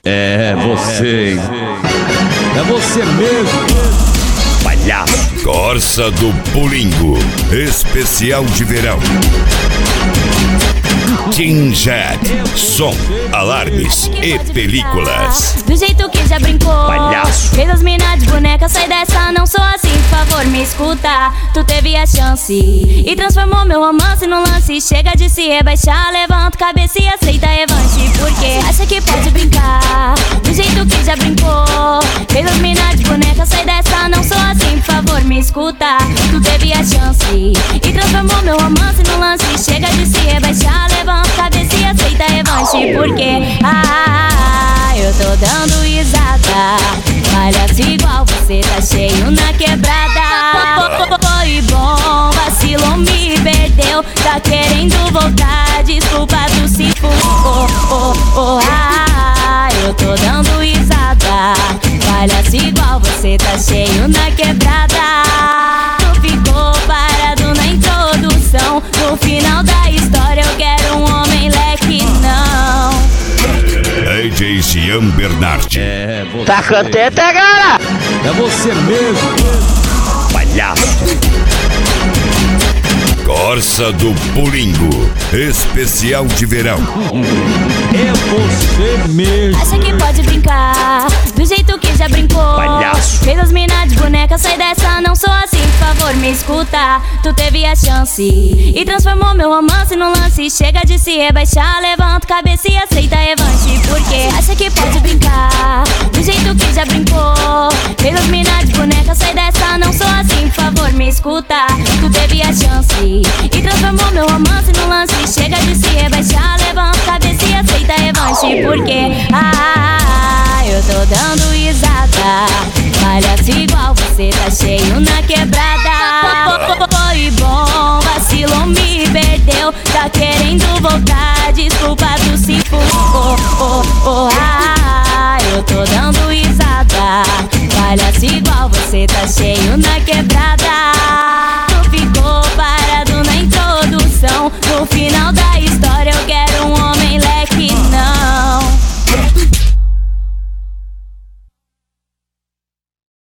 É você, hein? É você mesmo. Palhaço. Corsa do Pulingo, especial de verão. Team Jet, som, alarmes e películas. Do jeito que já brincou, Palhaço. fez as minas de boneca, sai dessa, não sou assim, por favor me escuta. Tu teve a chance e transformou meu romance num lance. Chega de se rebaixar, levanta a cabeça e aceita a revanche. Porque acha que pode brincar, do jeito que já brincou, fez as minas de boneca, sai dessa, não sou assim, por favor me escuta. Tu teve a chance e transformou meu romance num lance. Chega de se rebaixar, levanta a cabeça e aceita a revanche. Porque eu tô dando risada, palhaço igual você tá cheio na quebrada. Foi bom, vacilou, me perdeu, tá querendo voltar, desculpa tu se eu tô dando risada, palhaço igual você tá cheio na quebrada. Tu ficou parado na introdução, no final da história eu quero um homem leque, não. DJ Cian Bernardi. É você. Tá contente agora? É você mesmo. Palhaço. Corsa do Pulingo, especial de verão. É você mesmo. Acha que pode brincar, do jeito que já brincou. Palhaço. Fez as minas de boneca, sai dessa, não sou assim, por favor me escuta. Tu teve a chance e transformou meu romance num lance. Chega de se rebaixar, levanta a cabeça e aceita a revanche. Porque acha que pode brincar, do jeito que já brincou, fez as minas de boneca, sai dessa, não sou assim, por favor me escuta. Tu teve a chance e transformou meu romance num lance. Chega de se rebaixar, levanta a cabeça e aceita a revanche. Porque eu tô dando risada, palhaço igual você tá cheio na quebrada. Foi bom, vacilou, me perdeu, tá querendo voltar, desculpa tu se eu tô dando risada, palhaço igual você tá cheio